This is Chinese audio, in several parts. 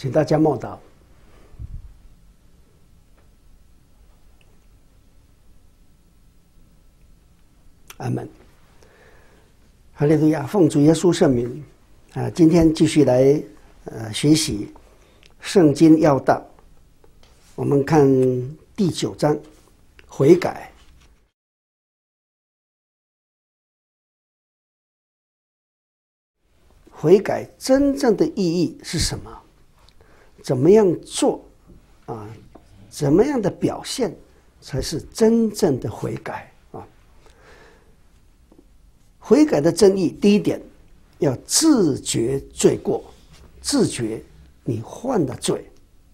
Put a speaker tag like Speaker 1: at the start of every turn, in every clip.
Speaker 1: 请大家默祷。阿们。哈利路亚！奉主耶稣圣名今天继续来学习圣经要道。我们看第9章，悔改。悔改真正的意义是什么？怎么样做怎么样的表现才是真正的悔改啊？悔改的真意，第一点要自觉罪过，自觉你犯的罪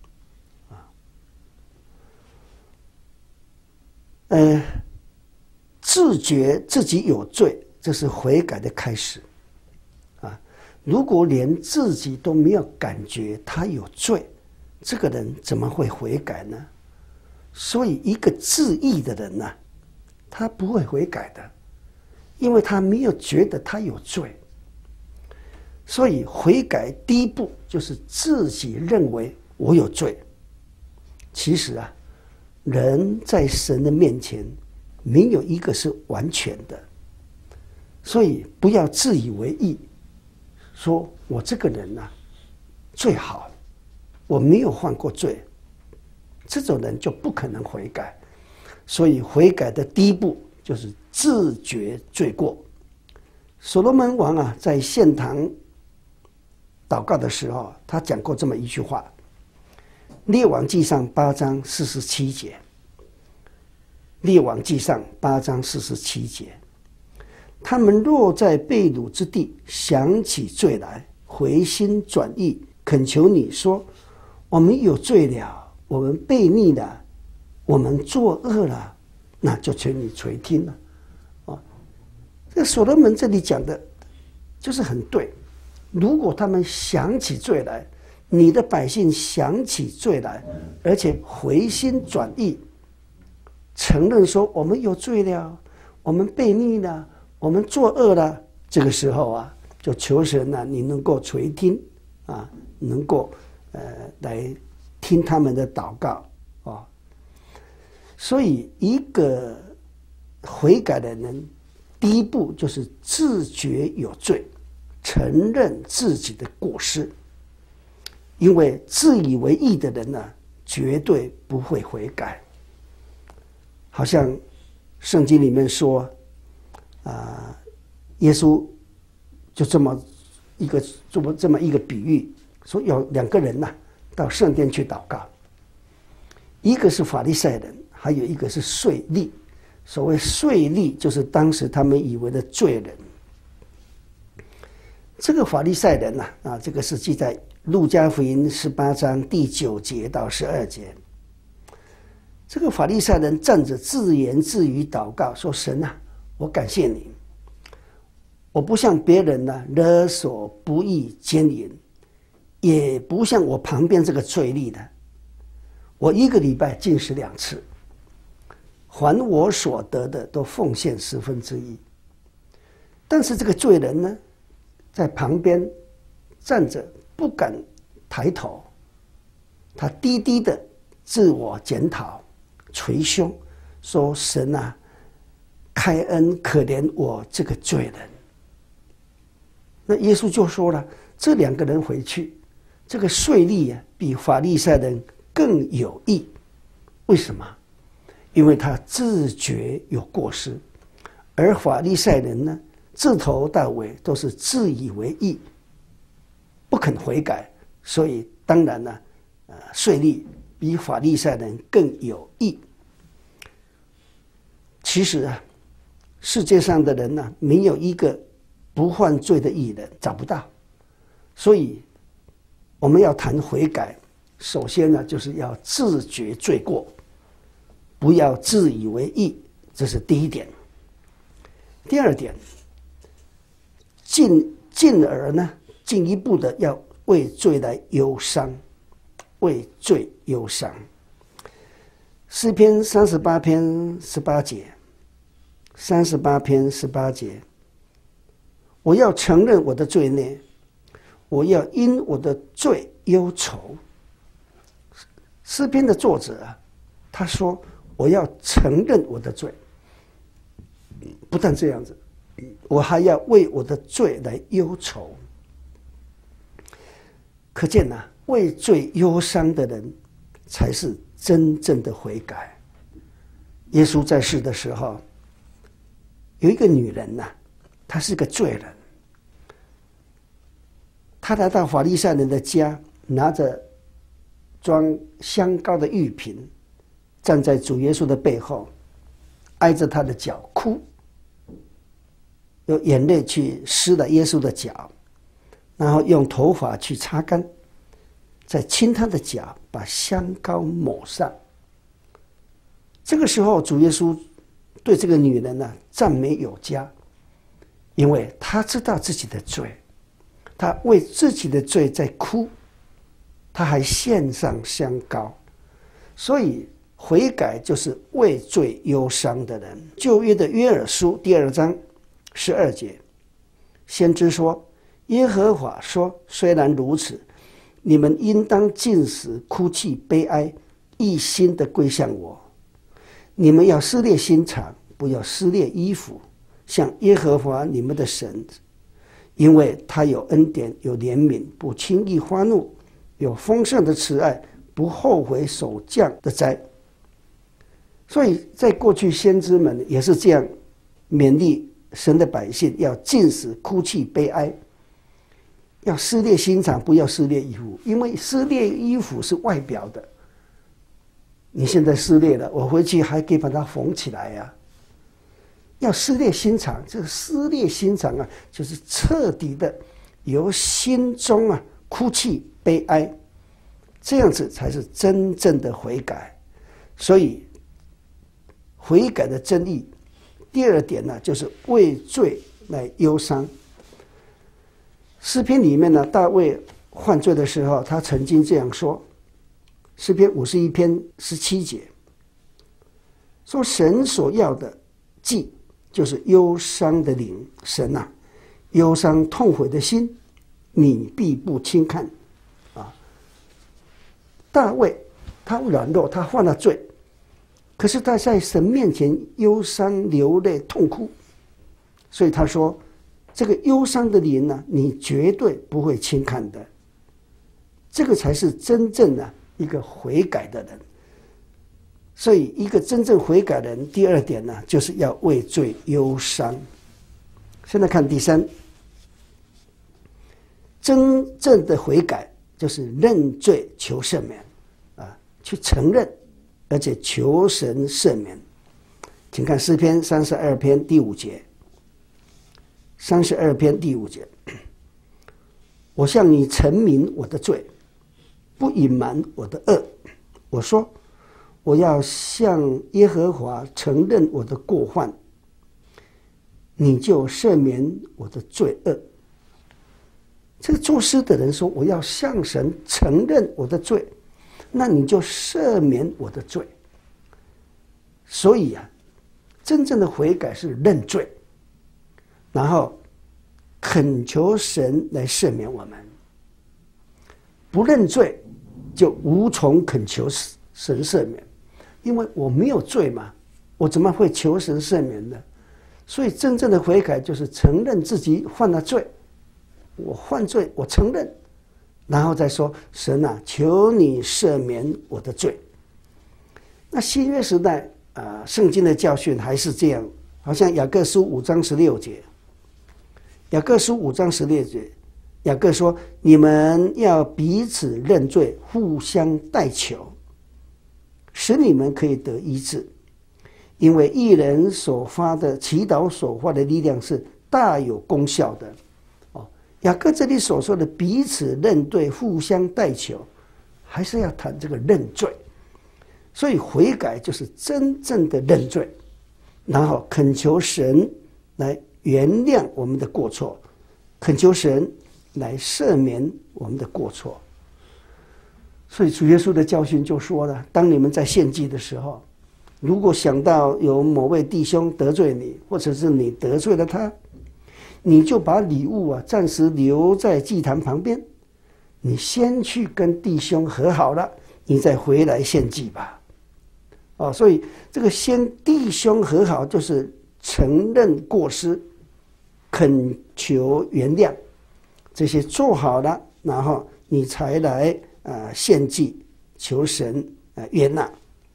Speaker 1: 自觉自己有罪，这是悔改的开始如果连自己都没有感觉他有罪，这个人怎么会悔改呢？所以一个自义的人他不会悔改的，因为他没有觉得他有罪。所以悔改第一步就是自己认为我有罪。其实人在神的面前没有一个是完全的，所以不要自以为义，说我这个人最好，我没有犯过罪，这种人就不可能悔改。所以悔改的第一步就是自觉罪过。所罗门王在献堂祷告的时候，他讲过这么一句话，列王纪上8章47节，列王纪上8章47节，他们若在被掳之地想起罪来，回心转意，恳求你说，我们有罪了，我们悖逆了，我们作恶了，那就求你垂听了这所罗门这里讲的就是很对。如果他们想起罪来，你的百姓想起罪来，而且回心转意，承认说我们有罪了，我们悖逆了，我们作恶了，这个时候就求神你能够垂听能够来听他们的祷告所以一个悔改的人，第一步就是自觉有罪，承认自己的过失。因为自以为义的人绝对不会悔改。好像圣经里面说耶稣就这么一个比喻，说有2个人到圣殿去祷告，一个是法利赛人，还有一个是税吏。所谓税吏就是当时他们以为的罪人。这个法利赛人这个是记在路加福音18章第9节到12节。这个法利赛人站着自言自语祷告，说神我感谢你，我不像别人勒索不义奸淫，也不像我旁边这个罪吏的，我1个礼拜禁食2次，凡我所得的都奉献1/10。但是这个罪人呢，在旁边站着不敢抬头，他低低的自我检讨，捶胸说神开恩可怜我这个罪人。那耶稣就说了，这2个人回去，这个税吏比法利赛人更有义。为什么？因为他自觉有过失，而法利赛人呢，自头到尾都是自以为义，不肯悔改，所以当然税吏比法利赛人更有义。其实世界上的人没有一个不犯罪的义人，找不到。所以我们要谈悔改，首先就是要自觉罪过，不要自以为义，这是第一点。第二点，进而进一步的要为罪来忧伤，为罪忧伤。诗篇38篇18节，38篇18节，我要承认我的罪孽，我要因我的罪忧愁。诗篇的作者啊，他说我要承认我的罪，不但这样子，我还要为我的罪来忧愁。可见啊，为罪忧伤的人才是真正的悔改。耶稣在世的时候，有一个女人呐，她是个罪人，她来到法利赛人的家，拿着装香膏的玉瓶，站在主耶稣的背后，挨着他的脚哭，用眼泪去湿了耶稣的脚，然后用头发去擦干，再亲他的脚，把香膏抹上。这个时候，主耶稣对这个女人呢，赞美有加，因为她知道自己的罪，她为自己的罪在哭，她还献上香膏，所以悔改就是为罪忧伤的人。旧约的约珥书第2章12节，先知说：耶和华说，虽然如此，你们应当禁食、哭泣、悲哀，一心的归向我。你们要撕裂心肠，不要撕裂衣服，向耶和华你们的神，因为他有恩典，有怜悯，不轻易发怒，有丰盛的慈爱，不后悔所降的灾。所以在过去先知们也是这样勉励神的百姓，要禁食、哭泣、悲哀，要撕裂心肠，不要撕裂衣服，因为撕裂衣服是外表的，你现在撕裂了，我回去还可以把它缝起来呀。要撕裂心肠，这个撕裂心肠啊，就是彻底的由心中啊哭泣悲哀，这样子才是真正的悔改。所以悔改的真义，第二点呢，就是为罪来忧伤。诗篇里面呢，大卫犯罪的时候，他曾经这样说，诗篇51篇17节，说神所要的祭就是忧伤的灵，神啊，忧伤痛悔的心，你必不轻看。大卫他软弱，他犯了罪，可是他在神面前忧伤流泪痛哭，所以他说这个忧伤的灵呢，你绝对不会轻看的。这个才是真正的一个悔改的人。所以一个真正悔改的人，第二点呢，就是要为罪忧伤。现在看第三，真正的悔改就是认罪求赦免啊，去承认，而且求神赦免。请看诗篇32篇第5节，32篇第5节，我向你陈明我的罪，不隐瞒我的恶。我说，我要向耶和华承认我的过犯，你就赦免我的罪恶。这个作诗的人说，我要向神承认我的罪，那你就赦免我的罪。所以啊，真正的悔改是认罪，然后恳求神来赦免我们。不认罪就无从恳求神赦免，因为我没有罪嘛，我怎么会求神赦免呢？所以真正的悔改就是承认自己犯了罪，我犯罪，我承认，然后再说，神啊，求你赦免我的罪。那新约时代圣经的教训还是这样，好像雅各书5章16节，雅各书5章16节，雅各说，你们要彼此认罪，互相代求，使你们可以得医治，因为义人所发的祈祷所发的力量是大有功效的。雅各这里所说的彼此认罪、互相代求，还是要谈这个认罪。所以悔改就是真正的认罪，然后恳求神来原谅我们的过错，恳求神来赦免我们的过错。所以主耶稣的教训就说了，当你们在献祭的时候，如果想到有某位弟兄得罪你，或者是你得罪了他，你就把礼物暂时留在祭坛旁边， 你先去跟弟兄和好了，你再回来献祭吧。所以这个先弟兄和好，就是承认过失，恳求原谅，这些做好了，然后你才来献祭，求神悦纳。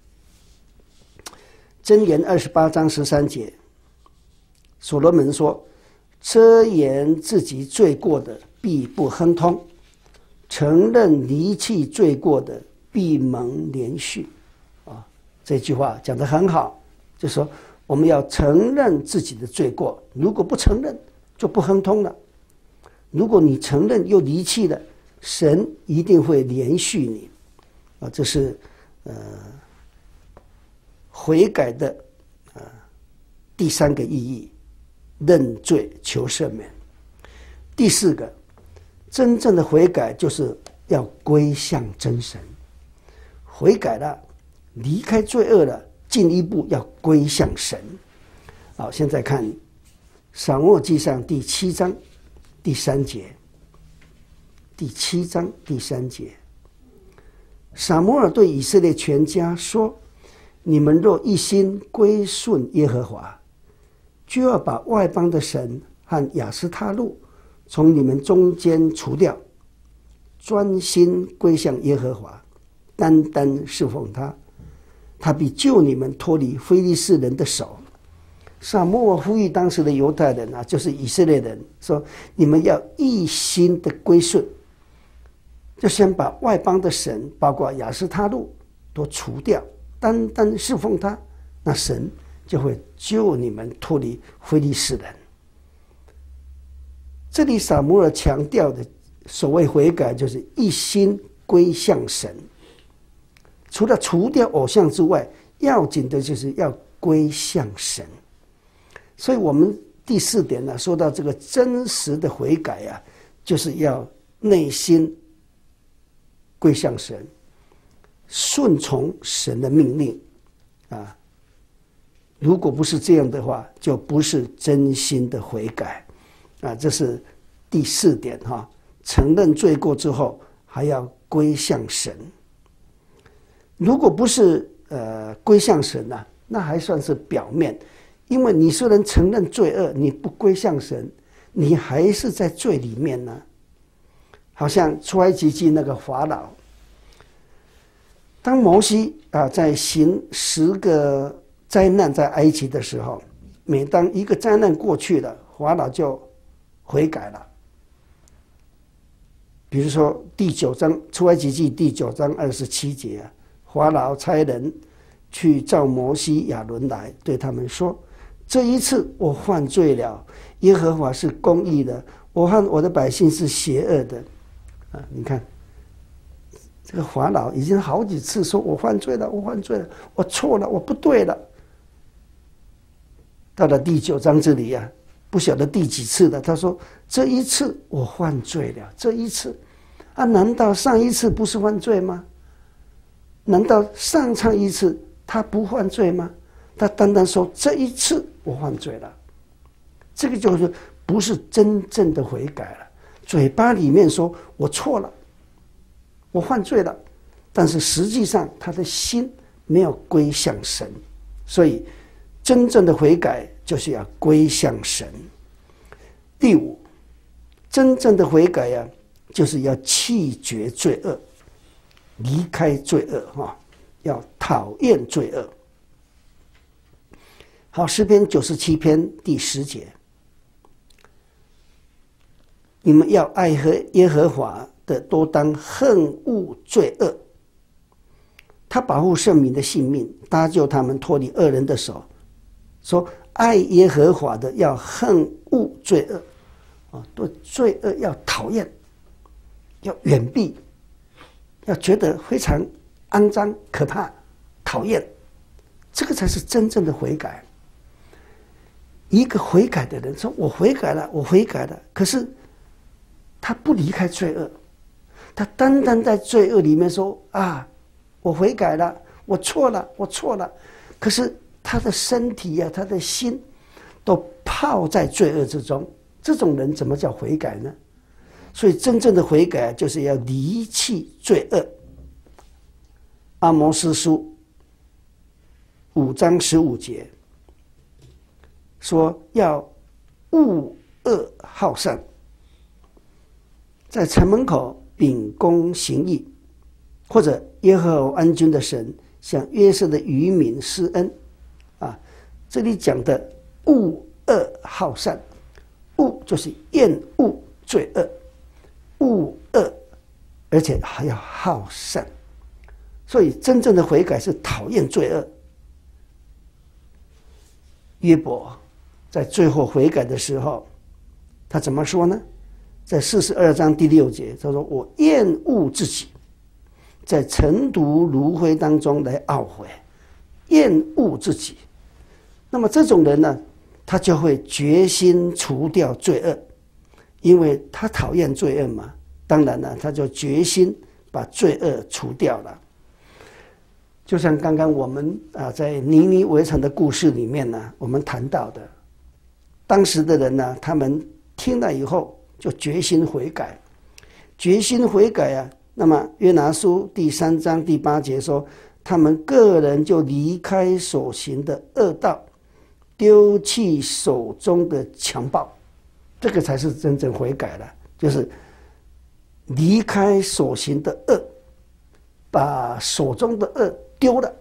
Speaker 1: 箴言28章13节，所罗门说：遮掩自己罪过的，必不亨通；承认离弃罪过的，必蒙连续。这句话讲得很好，就是说我们要承认自己的罪过，如果不承认，就不亨通了。如果你承认又离弃了，神一定会连续你。这是悔改的第三个意义，认罪求赦免。第四个，真正的悔改就是要归向真神。悔改了，离开罪恶了，进一步要归向神。好，现在看撒母耳记上第7章第3节。第7章第3节，撒母耳对以色列全家说：你们若一心归顺耶和华，就要把外邦的神和亚斯他录从你们中间除掉，专心归向耶和华，单单侍奉他，他必救你们脱离非利士人的手。撒母耳呼吁当时的犹太人就是以色列人，说你们要一心的归顺，就先把外邦的神，包括亚斯他录都除掉，单单侍奉他，那神就会救你们脱离非利士人。这里撒母耳强调的所谓悔改，就是一心归向神。除了除掉偶像之外，要紧的就是要归向神。所以我们第4点说到这个真实的悔改就是要内心归向神，顺从神的命令如果不是这样的话，就不是真心的悔改这是第4点承认罪过之后还要归向神。如果不是归向神那还算是表面，因为你虽然承认罪恶，你不归向神，你还是在罪里面呢。好像出埃及记那个法老，当摩西在行10个灾难在埃及的时候，每当一个灾难过去了，法老就悔改了。比如说第9章出埃及记第9章27节法老差人去召摩西亚伦来，对他们说：这一次我犯罪了，耶和华是公义的，我和我的百姓是邪恶的。你看这个法老已经好几次说我犯罪了，我犯罪了，我错了，我不对了。到了第9章这里不晓得第几次了，他说这一次我犯罪了，这一次难道上一次不是犯罪吗？难道上一次他不犯罪吗？他单单说这一次我犯罪了，这个就是不是真正的悔改了。嘴巴里面说我错了，我犯罪了，但是实际上他的心没有归向神。所以真正的悔改就是要归向神。第5，真正的悔改就是要弃绝罪恶，离开罪恶要讨厌罪恶。好，诗篇97篇第10节，你们要爱耶和华的，多当恨恶罪恶。他保护圣民的性命，搭救他们脱离恶人的手。说爱耶和华的要恨恶罪恶对罪恶要讨厌，要远避，要觉得非常肮脏可怕讨厌，这个才是真正的悔改。一个悔改的人说我悔改了，我悔改了，可是他不离开罪恶，他单单在罪恶里面说我悔改了，我错了，我错了，可是他的身体他的心都泡在罪恶之中，这种人怎么叫悔改呢？ 所以真正的悔改就是要离弃罪恶。阿摩司书5章15节说要恶恶好善，在城门口秉公行义，或者耶和华安军的神向约瑟的渔民施恩啊。这里讲的恶恶好善，恶就是厌恶罪恶，恶恶而且还要好善，所以真正的悔改是讨厌罪恶。约伯在最后悔改的时候，他怎么说呢？在42章第6节，他说：“我厌恶自己，在尘土炉灰当中来懊悔，厌恶自己。”那么这种人呢，他就会决心除掉罪恶，因为他讨厌罪恶嘛。当然了，他就决心把罪恶除掉了。就像刚刚我们在尼尼微城的故事里面呢，我们谈到的，当时的人呢，他们听了以后就决心悔改，决心悔改啊。那么约拿书第3章第8节说，他们个人就离开所行的恶道，丢弃手中的强暴，这个才是真正悔改了，就是离开所行的恶，把手中的恶丢了，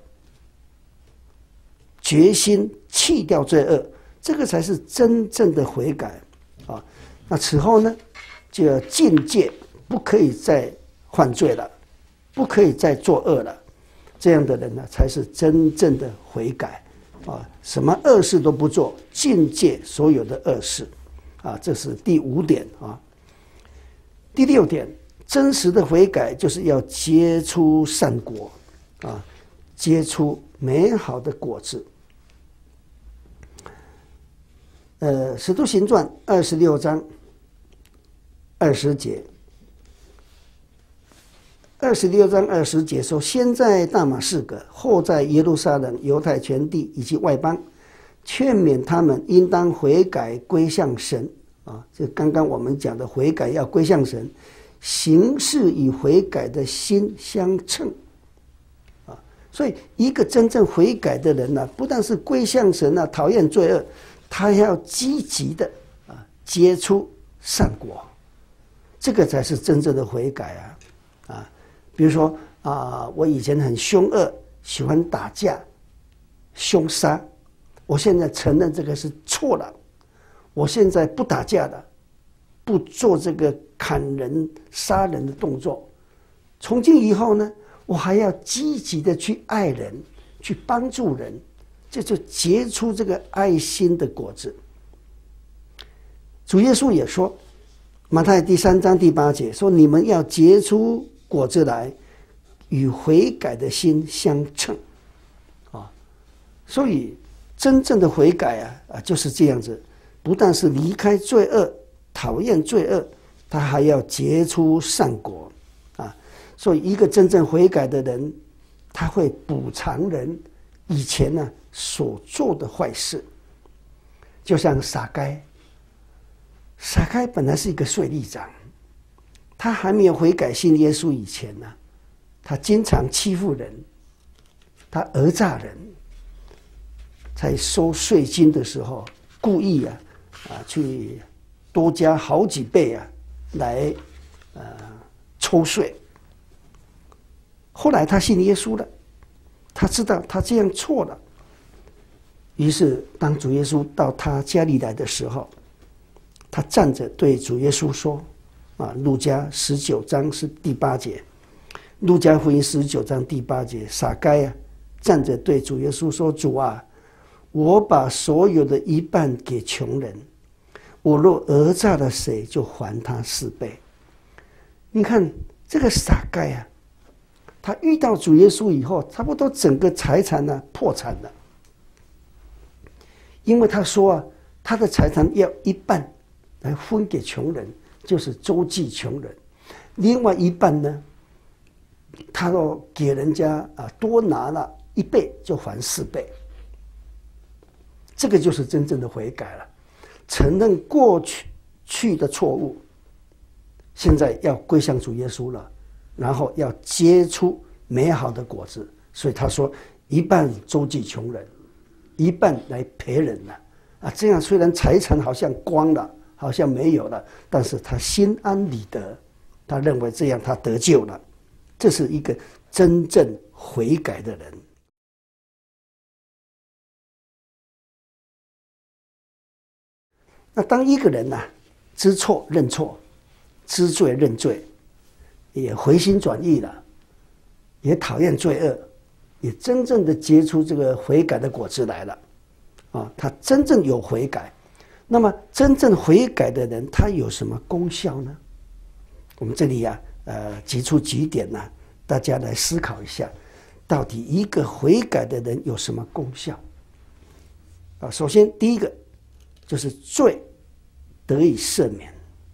Speaker 1: 决心弃掉罪恶，这个才是真正的悔改啊。那此后呢，就要禁戒，不可以再犯罪了，不可以再作恶了。这样的人呢，才是真正的悔改啊！什么恶事都不做，禁戒所有的恶事啊！这是第5点啊。第6点，真实的悔改就是要结出善果啊，结出美好的果子。使徒行传26章20节，26章20节说：先在大马士革，后在耶路撒冷、犹太全地以及外邦，劝勉他们应当悔改归向神啊！这刚刚我们讲的悔改要归向神，行事与悔改的心相称啊！所以一个真正悔改的人呢，不但是归向神啊，讨厌罪恶，他要积极的结出善果，这个才是真正的悔改啊！比如说我以前很凶恶，喜欢打架、凶杀，我现在承认这个是错了，我现在不打架了，不做这个砍人、杀人的动作。从今以后呢，我还要积极的去爱人，去帮助人，这就结出这个爱心的果子。主耶稣也说，马太第3章第8节说：你们要结出果子来，与悔改的心相称啊！所以真正的悔改就是这样子，不但是离开罪恶、讨厌罪恶，他还要结出善果啊！所以一个真正悔改的人，他会补偿人以前所做的坏事。就像撒该本来是一个税吏长，他还没有悔改信耶稣以前呢，他经常欺负人，他讹诈人，在收税金的时候故意去多加好几倍来抽税。后来他信耶稣了，他知道他这样错了，于是当主耶稣到他家里来的时候，他站着对主耶稣说路加19章是第8节，路加福音19章第8节，撒该站着对主耶稣说：主啊，我把所有的一半给穷人，我若讹诈了谁，就还他4倍。你看这个撒该他遇到主耶稣以后，差不多整个财产破产了，因为他说他的财产要一半来分给穷人，就是周济穷人，另外一半呢，他若给人家多拿了1倍，就还4倍。这个就是真正的悔改了，承认过去的错误， 现在要归向主耶稣了，然后要结出美好的果子。所以他说，一半周济穷人，一半来陪人了。啊，这样虽然财产好像光了，好像没有了，但是他心安理得，他认为这样他得救了。这是一个真正悔改的人。那当一个人呢，知错认错，知罪认罪，也回心转意了，也讨厌罪恶，也真正的结出这个悔改的果子来了，啊，他真正有悔改。那么真正悔改的人，他有什么功效呢？我们这里啊，提出几点呢，大家来思考一下，到底一个悔改的人有什么功效？啊，首先第一个就是罪得以赦免。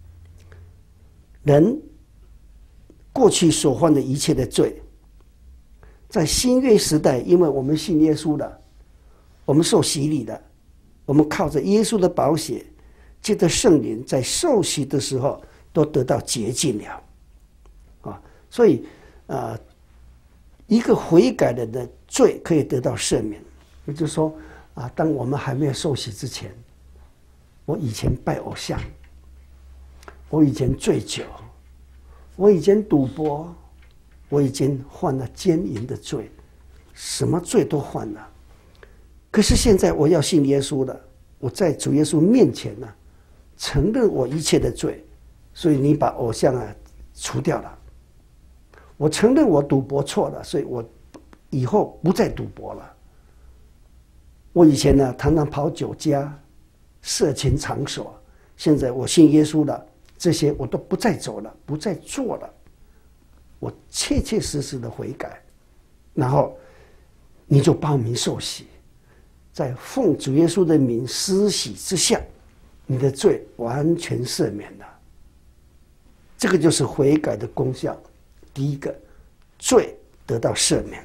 Speaker 1: 人过去所犯的一切的罪，在新约时代，因为我们信耶稣了，我们受洗礼了，我们靠着耶稣的宝血，借着圣灵，在受洗的时候都得到洁净了，啊，所以一个悔改的人的罪可以得到赦免。也就是说啊，当我们还没有受洗之前，我以前拜偶像，我以前醉酒，我以前赌博，我已经犯了奸淫的罪，什么罪都犯了。可是现在我要信耶稣了，我在主耶稣面前呢，承认我一切的罪，所以你把偶像啊除掉了。我承认我赌博错了，所以我以后不再赌博了。我以前呢常常跑酒家、色情场所，现在我信耶稣了，这些我都不再走了，不再做了。我切切实实的悔改，然后你就报名受洗，在奉主耶稣的名施洗之下，你的罪完全赦免了。这个就是悔改的功效。第一个，罪得到赦免。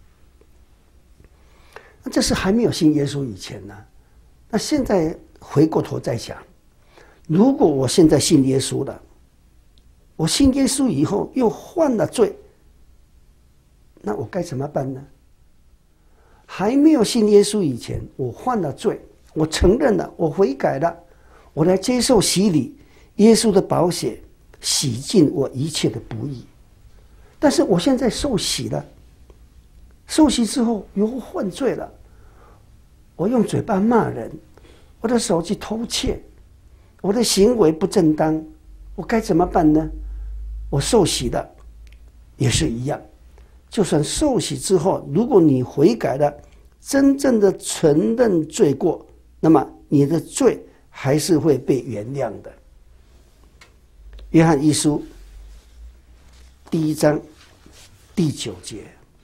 Speaker 1: 那这是还没有信耶稣以前呢。那现在回过头再想，如果我现在信耶稣了，我信耶稣以后又犯了罪，那我该怎么办呢？还没有信耶稣以前，我犯了罪，我承认了，我悔改了，我来接受洗礼，耶稣的宝血洗净我一切的不义。但是我现在受洗了，受洗之后又犯罪了，我用嘴巴骂人，我的手去偷窃，我的行为不正当，我该怎么办呢？我受洗了也是一样，就算受洗之后，如果你悔改了，真正的承认罪过，那么你的罪还是会被原谅的。约翰一书第1章第9节，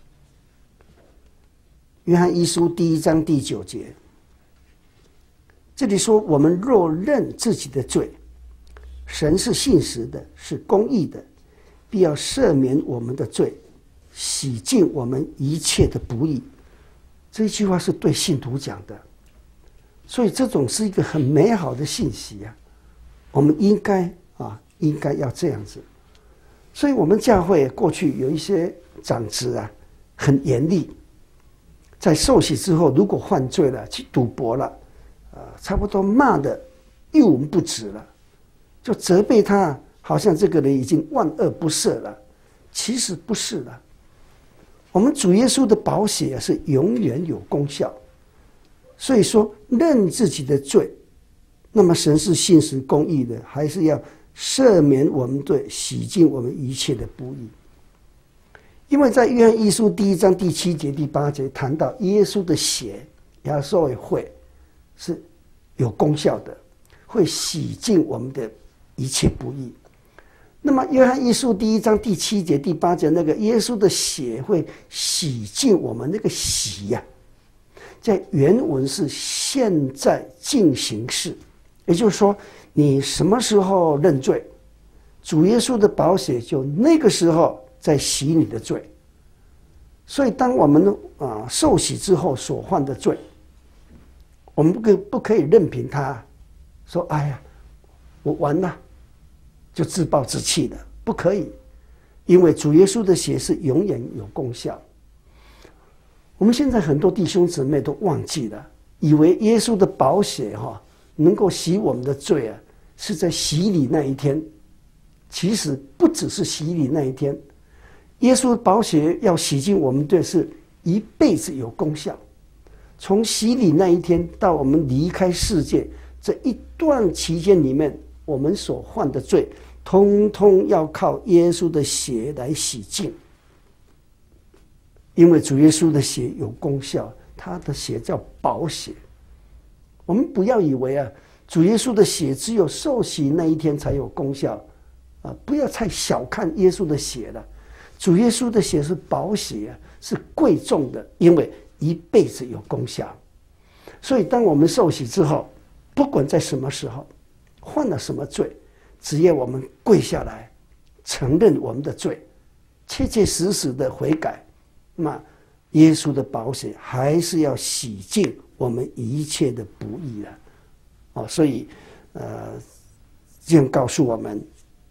Speaker 1: 约翰一书第1章第9节，这里说，我们若认自己的罪，神是信实的，是公义的，必要赦免我们的罪，洗净我们一切的不义。这一句话是对信徒讲的，所以这种是一个很美好的信息啊，我们应该要这样子。所以我们教会过去有一些长子啊，很严厉，在受洗之后，如果犯罪了，去赌博了，差不多骂的一文不值了，就责备他，好像这个人已经万恶不赦了。其实不是的，我们主耶稣的宝血是永远有功效。所以说，认自己的罪，那么神是信实公义的，还是要赦免我们罪，洗净我们一切的不义。因为在约翰一书第1章第7节第8节谈到耶稣的血，亚受会是有功效的，会洗净我们的一切不义。那么约翰一书第1章第7节第8节那个耶稣的血会洗净我们，那个洗呀，在原文是现在进行式，也就是说，你什么时候认罪，主耶稣的宝血就那个时候在洗你的罪。所以当我们受洗之后所犯的罪，我们不可以任凭他说，哎呀，我完了， 就自暴自弃了，不可以，因为主耶稣的血是永远有功效。我们现在很多弟兄姊妹都忘记了，以为耶稣的宝血能够洗我们的罪啊，是在洗礼那一天。其实不只是洗礼那一天，耶稣的宝血要洗净我们罪，是一辈子有功效。从洗礼那一天到我们离开世界这一段期间里面，我们所犯的罪，通通要靠耶稣的血来洗净。因为主耶稣的血有功效，他的血叫宝血。我们不要以为主耶稣的血只有受洗那一天才有功效不要太小看耶稣的血了。主耶稣的血是宝血是贵重的，因为一辈子有功效。所以当我们受洗之后，不管在什么时候犯了什么罪，只要我们跪下来承认我们的罪，切切实实的悔改，那耶稣的宝血还是要洗净我们一切的不义的所以这样告诉我们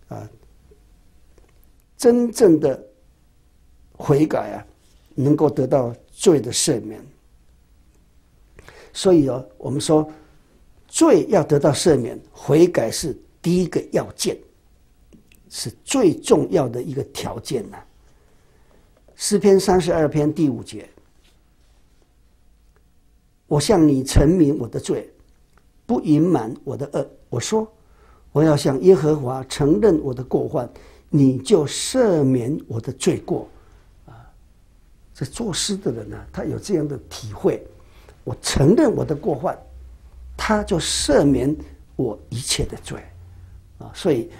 Speaker 1: 真正的悔改能够得到罪的赦免。所以我们说罪要得到赦免，悔改是第一个要件，是最重要的一个条件诗篇32篇第5节，我向你陈明我的罪，不隐瞒我的恶。我说我要向耶和华承认我的过犯，你就赦免我的罪过这作诗的人他有这样的体会，我承认我的过犯，他就赦免我一切的罪所以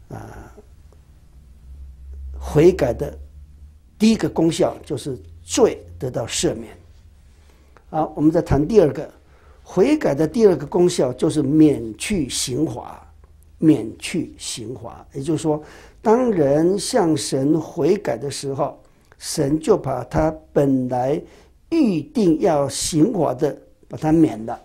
Speaker 1: 悔改的第一个功效就是罪得到赦免。好，我们再谈第二个，悔改的第二个功效就是免去刑罚。免去刑罚，也就是说，当人向神悔改的时候，神就把他本来预定要刑罚的把他免了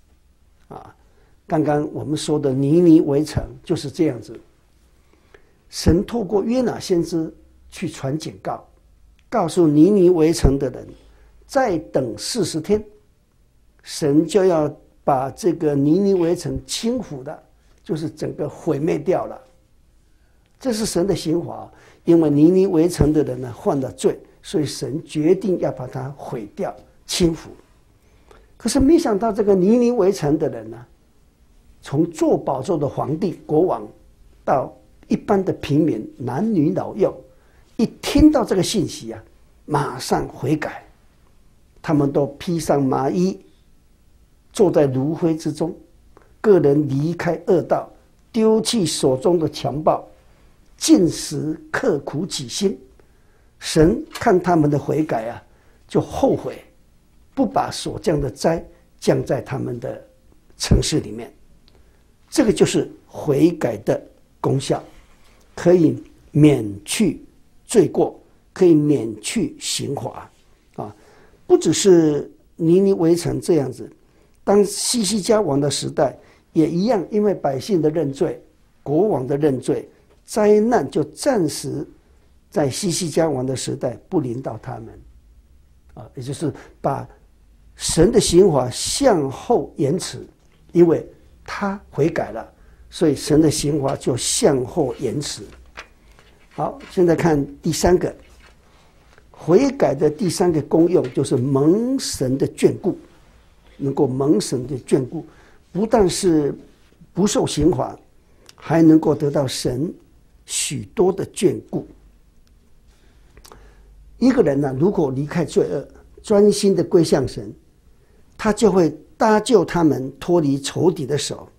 Speaker 1: 刚刚我们说的尼尼微城就是这样子，神透过约拿先知去传警告，告诉尼尼微城的人，再等40天，神就要把这个尼尼微城倾覆的，就是整个毁灭掉了。这是神的刑罚，因为尼尼微城的人犯了罪，所以神决定要把它毁掉倾覆。可是没想到这个尼尼微城的人从坐宝座的皇帝国王到一般的平民男女老幼，一听到这个信息马上悔改，他们都披上麻衣，坐在炉灰之中，个人离开恶道，丢弃手中的强暴，进食刻苦己心。神看他们的悔改就后悔，不把所降的灾降在他们的城市里面。这个就是悔改的功效，可以免去罪过，可以免去刑罚不只是尼尼微城这样子，当西西家王的时代也一样，因为百姓的认罪，国王的认罪，灾难就暂时在西西家王的时代不临到他们也就是把神的刑罚向后延迟，因为他悔改了，所以神的刑罚就向后延迟。好，现在看第三个，悔改的第三个功用就是蒙神的眷顾，能够蒙神的眷顾，不但是不受刑罚，还能够得到神许多的眷顾。一个人如果离开罪恶，专心的归向神，他就会搭救他们脱离仇敌的手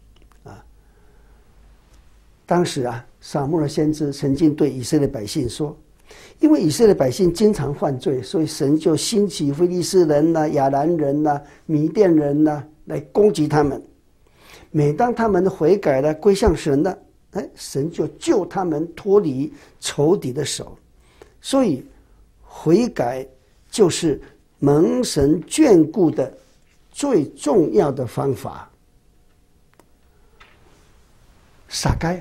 Speaker 1: 当时撒母耳先知曾经对以色列百姓说，因为以色列百姓经常犯罪，所以神就兴起非利士人亚兰人米甸人来攻击他们。每当他们悔改了归向神了，神就救他们脱离仇敌的手。所以悔改就是蒙神眷顾的最重要的方法。撒该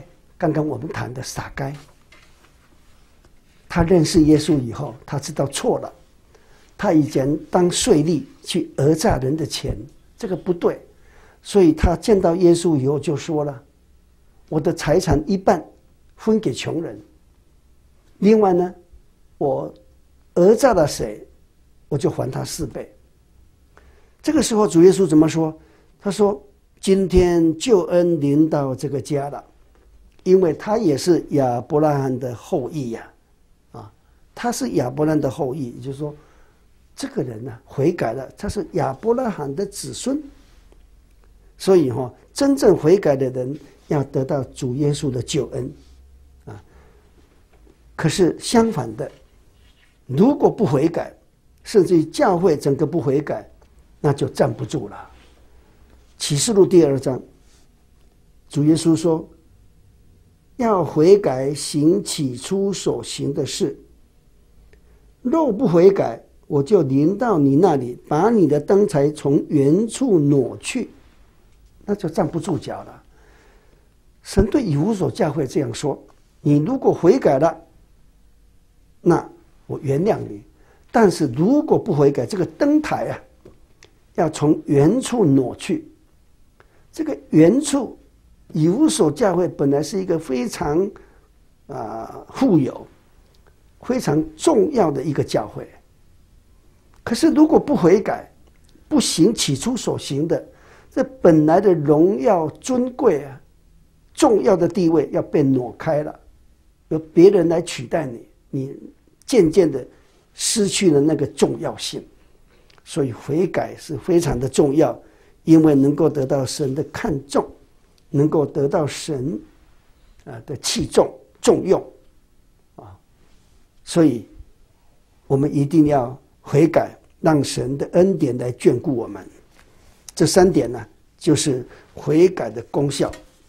Speaker 1: 刚刚我们谈的撒该，他认识耶稣以后，他知道错了，他以前当税吏去讹诈人的钱，这个不对，所以他见到耶稣以后就说了：我的财产一半分给穷人，另外呢，我讹诈了谁，我就还他4倍。这个时候主耶稣怎么说？他说：今天救恩临到这个家了，因为他也是亚伯拉罕的后裔呀，他是亚伯拉罕的后裔，也就是说这个人呢悔改了，他是亚伯拉罕的子孙。所以真正悔改的人要得到主耶稣的救恩啊。可是相反的，如果不悔改，甚至于教会整个不悔改，那就站不住了。启示录第2章，主耶稣说：要悔改，行起初所行的事。若不悔改，我就临到你那里，把你的灯台从原处挪去，那就站不住脚了。神对以弗所教会这样说：你如果悔改了，那我原谅你；但是如果不悔改，这个灯台啊，要从原处挪去。这个原处，以弗所教会本来是一个非常富有、非常重要的一个教会，可是如果不悔改，不行起初所行的，这本来的荣耀、尊贵啊、重要的地位要被挪开了，由别人来取代你，你渐渐的失去了那个重要性。所以悔改是非常的重要，因为能够得到神的看重，能够得到神的器重、重用啊。所以我们一定要悔改，让神的恩典来眷顾我们。这3点呢，就是悔改的功效。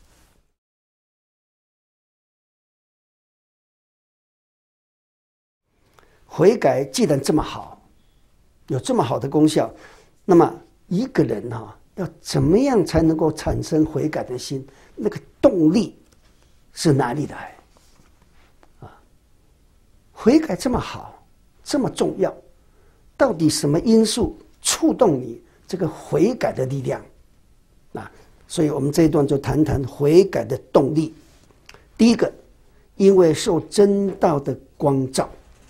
Speaker 1: 悔改既然这么好，有这么好的功效，那么一个人要怎么样才能够产生悔改的心？那个动力是哪里来？悔改这么好，这么重要，到底什么因素触动你这个悔改的力量？所以我们这一段就谈谈悔改的动力。第一个，因为受真道的光照。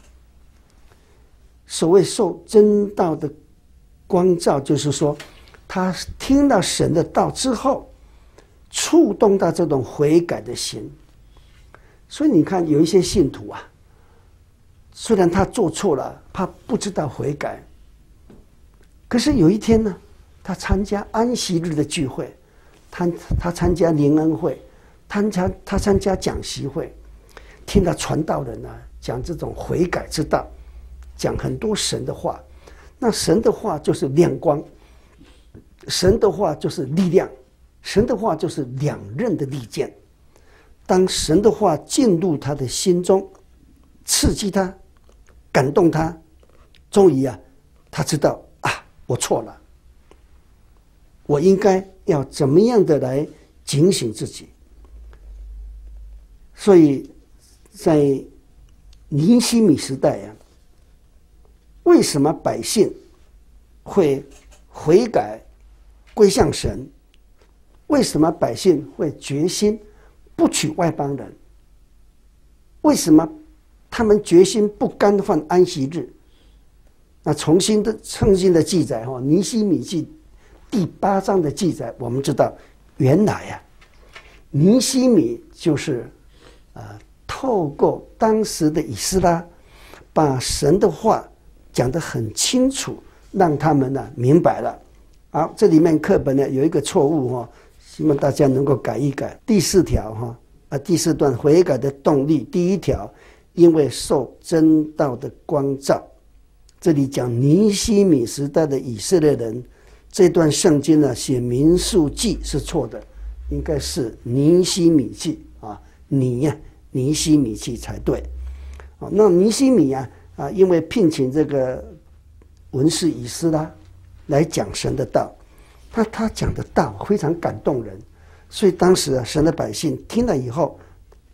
Speaker 1: 所谓受真道的光照，就是说他听到神的道之后，触动到这种悔改的心。所以你看有一些信徒啊，虽然他做错了，他不知道悔改，可是有一天呢，他参加安息日的聚会，他参加灵恩会，他参加讲习会，听到传道人讲这种悔改之道，讲很多神的话。那神的话就是亮光，神的话就是力量，神的话就是2刃的利剑。当神的话进入他的心中，刺激他，感动他，终于他知道我错了，我应该要怎么样的来警醒自己。所以在尼希米时代为什么百姓会悔改归向神？为什么百姓会决心不娶外邦人？为什么他们决心不干犯安息日？那圣经的记载尼希米记第8章的记载，我们知道原来尼希米就是透过当时的以斯拉，把神的话讲得很清楚，让他们明白了。好，这里面课本有一个错误希望大家能够改一改。第4条第4段悔改的动力，第1条，因为受真道的光照。这里讲尼希米时代的以色列人，这段圣经写民数记是错的，应该是尼希米记尼希米记才对。那尼希米因为聘请这个文士以斯拉来讲神的道，他讲的道非常感动人，所以当时神的百姓听了以后，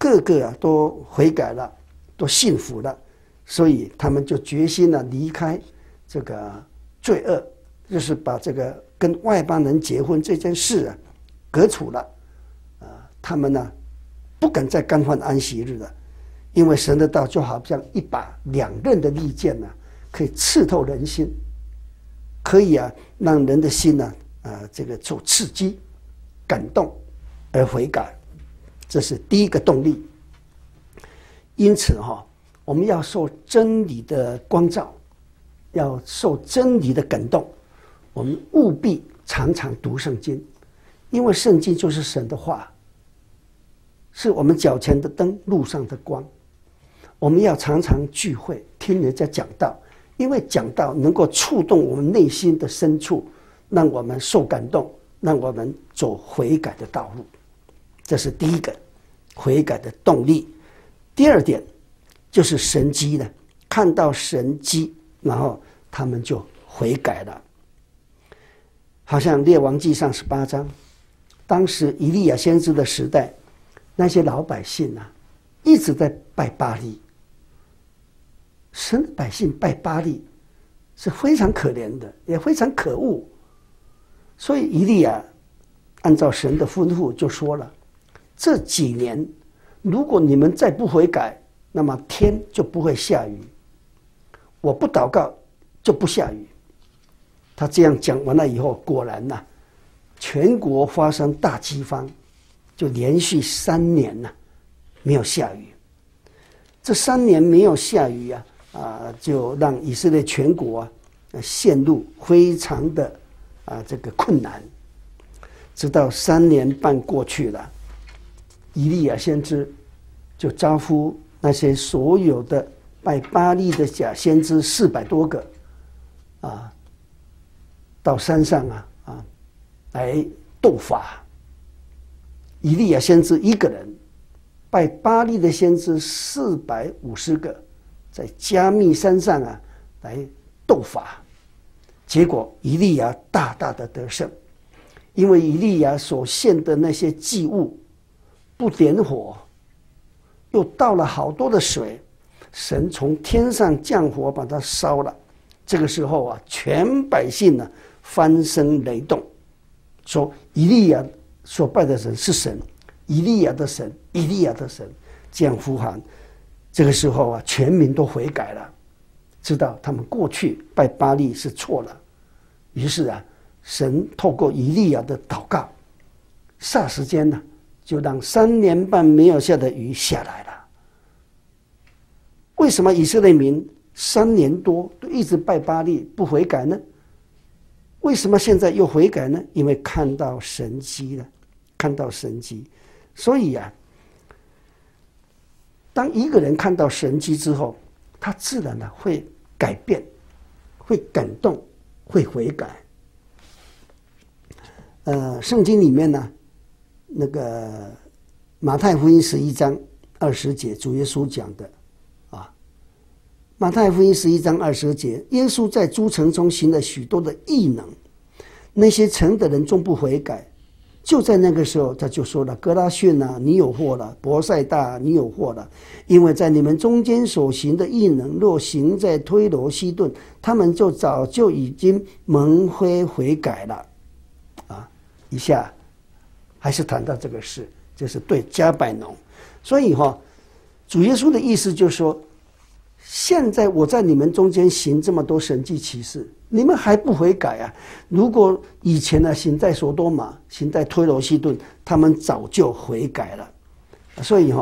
Speaker 1: 个个啊都悔改了，都信服了，所以他们就决心了离开这个罪恶，就是把这个跟外邦人结婚这件事啊革除了。他们呢不敢再干犯安息日了，因为神的道就好像一把两刃的利剑呢，可以刺透人心，可以啊让人的心呢这个受刺激、感动而悔改，这是第一个动力。因此我们要受真理的光照，要受真理的感动，我们务必常常读圣经，因为圣经就是神的话，是我们脚前的灯，路上的光。我们要常常聚会，听人家讲道，因为讲道能够触动我们内心的深处，让我们受感动，让我们走悔改的道路。这是第一个悔改的动力。第二点就是神迹了，看到神迹，然后他们就悔改了。好像列王纪上18章，当时以利亚先知的时代，那些老百姓一直在拜巴力。神的百姓拜巴力是非常可怜的，也非常可恶。所以以利亚按照神的吩咐就说了，这几年如果你们再不悔改，那么天就不会下雨，我不祷告就不下雨。他这样讲完了以后，果然全国发生大饥荒，就连续3年没有下雨。这3年没有下雨就让以色列全国陷入非常的这个困难。直到3年半过去了，以利亚先知就招呼那些所有的拜巴力的假先知400多个到山上来斗法。以利亚先知一个人，拜巴力的先知450个，在加密山上来斗法。结果以利亚大大的得胜，因为以利亚所献的那些祭物不点火，又倒了好多的水，神从天上降火把它烧了。这个时候全百姓翻身雷动，说以利亚所拜的神是神，以利亚的神，以利亚的神，这样呼喊。这个时候全民都悔改了，知道他们过去拜巴力是错了。于是神透过以利亚的祷告，霎时间就让3年半没有下的雨下来了。为什么以色列民3年多都一直拜巴力不悔改呢？为什么现在又悔改呢？因为看到神迹了，看到神迹。所以当一个人看到神迹之后，他自然会改变，会感动，会悔改。圣经里面那个马太福音11章20节，主耶稣讲的马太福音11章20节，耶稣在诸城中行了许多的异能，那些城的人终不悔改。就在那个时候，他就说了：哥拉汛你有祸了；伯赛大，你有祸了。因为在你们中间所行的异能，若行在推罗西顿，他们就早就已经蒙灰悔改了。以下还是谈到这个事，就是对加百农。所以主耶稣的意思就是说，现在我在你们中间行这么多神迹奇事，你们还不悔改如果以前行在所多玛，行在推罗西顿，他们早就悔改了。所以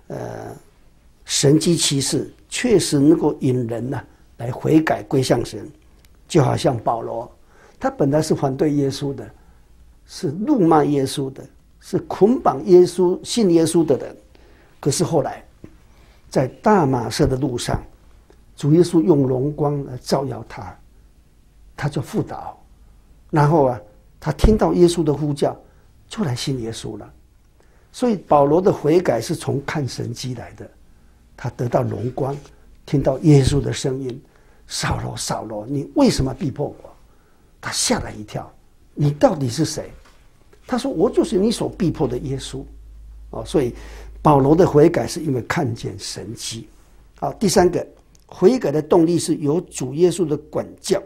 Speaker 1: 神迹奇事确实能够引人来悔改归向神。就好像保罗，他本来是反对耶稣的，是怒骂耶稣的，是捆绑耶稣信耶稣的人。可是后来在大马色的路上，主耶稣用荣光来照耀他，他就复倒，然后他听到耶稣的呼叫，就来信耶稣了。所以保罗的悔改是从看神迹来的，他得到荣光，听到耶稣的声音：扫罗，扫罗，你为什么逼迫我？他吓了一跳，你到底是谁？他说：我就是你所逼迫的耶稣。所以保罗的悔改是因为看见神迹。好，第三个，悔改的动力是由主耶稣的管教。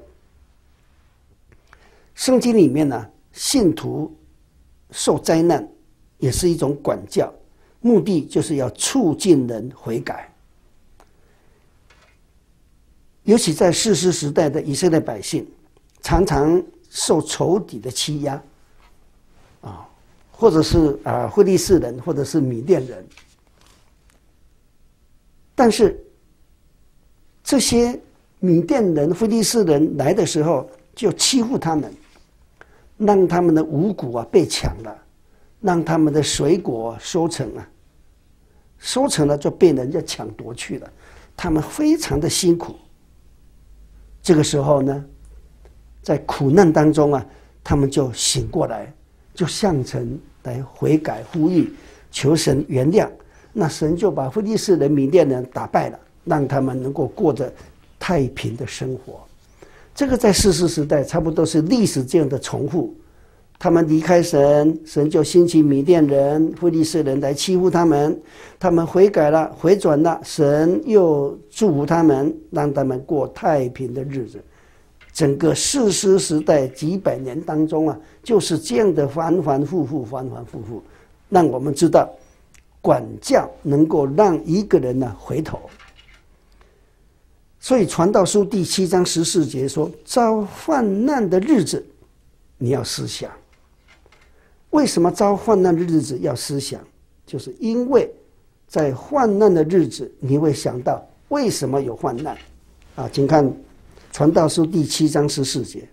Speaker 1: 圣经里面呢，信徒受灾难也是一种管教，目的就是要促进人悔改。尤其在士师时代的以色列百姓，常常受仇敌的欺压，或者是非利士人，或者是米甸人。但是这些米甸人、非利士人来的时候，就欺负他们，让他们的五谷被抢了，让他们的水果收成了就被人家抢夺去了，他们非常的辛苦。这个时候呢，在苦难当中他们就醒过来，就向神来悔改呼吁，求神原谅。那神就把非利士人、米甸人打败了，让他们能够过着太平的生活。这个在士师时代差不多是历史这样的重复。他们离开神，神就兴起米甸人、非利士人来欺负他们，他们悔改了、回转了，神又祝福他们，让他们过太平的日子。整个士师时代几百年当中就是这样的反反复复，让我们知道管教能够让一个人回头。所以传道书第7章14节说，遭患难的日子你要思想。为什么遭患难的日子要思想？就是因为在患难的日子你会想到为什么有患难请看传道书第7章14节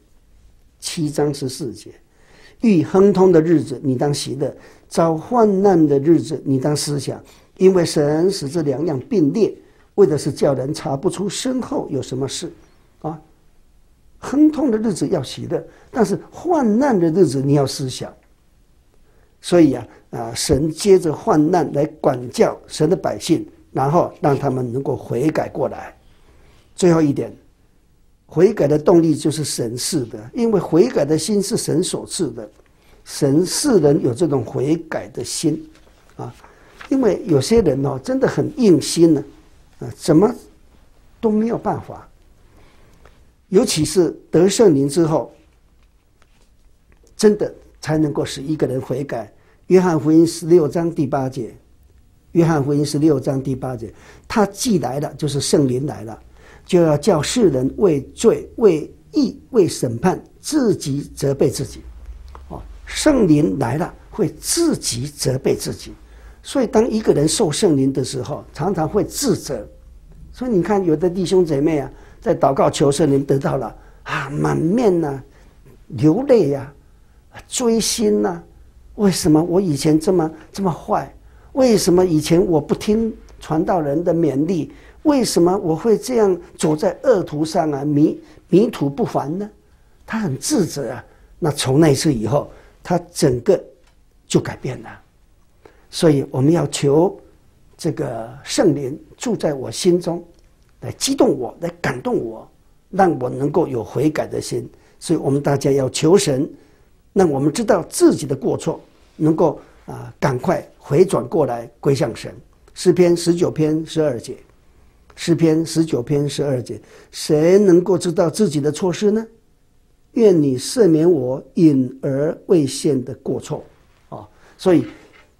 Speaker 1: ，7章14节，遇亨通的日子你当喜乐，遭患难的日子你当思想，因为神使这两样并列，为的是叫人查不出身后有什么事亨通的日子要喜乐，但是患难的日子你要思想。所以神接着患难来管教神的百姓，然后让他们能够悔改过来。最后一点，悔改的动力就是神赐的，因为悔改的心是神所赐的，神赐人有这种悔改的心因为有些人真的很硬心怎么都没有办法，尤其是得圣灵之后，真的才能够使一个人悔改。约翰福音16章第8节，约翰福音16章第8节，他既来了，就是圣灵来了，就要叫世人为罪、为义、为审判，自己责备自己。圣灵来了，会自己责备自己。所以当一个人受圣灵的时候，常常会自责。所以你看有的弟兄姐妹在祷告求圣灵得到了满面流泪追心为什么我以前这么坏？为什么以前我不听传道人的勉励？为什么我会这样走在恶途上迷途不返呢？他很自责那从那次以后，他整个就改变了。所以我们要求这个圣灵住在我心中，来激动我，来感动我，让我能够有悔改的心。所以我们大家要求神，让我们知道自己的过错，能够赶快回转过来归向神。诗篇19篇12节，诗篇19篇12节，谁能够知道自己的错事呢？愿你赦免我隐而未现的过错所以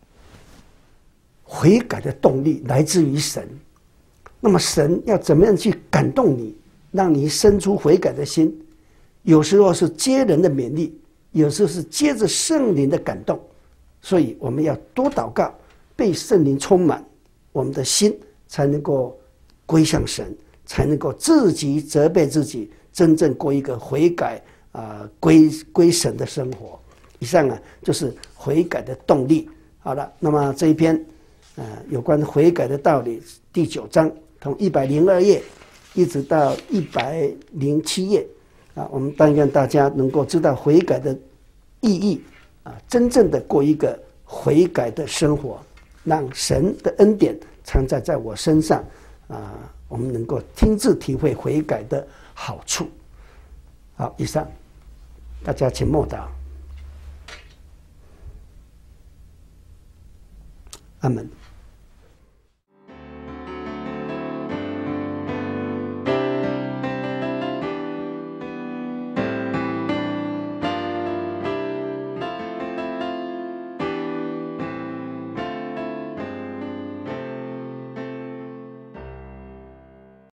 Speaker 1: 悔改的动力来自于神。那么神要怎么样去感动你，让你生出悔改的心？有时候是接人的勉励，有时候是接着圣灵的感动。所以我们要多祷告，被圣灵充满，我们的心才能够归向神，才能够自己责备自己，真正过一个悔改归神的生活。以上就是悔改的动力。好了，那么这一篇有关悔改的道理第9章，从102页一直到107页我们但愿大家能够知道悔改的意义真正的过一个悔改的生活，让神的恩典常在我身上我们能够亲自体会悔改的好处。好，以上大家请默祷。阿们。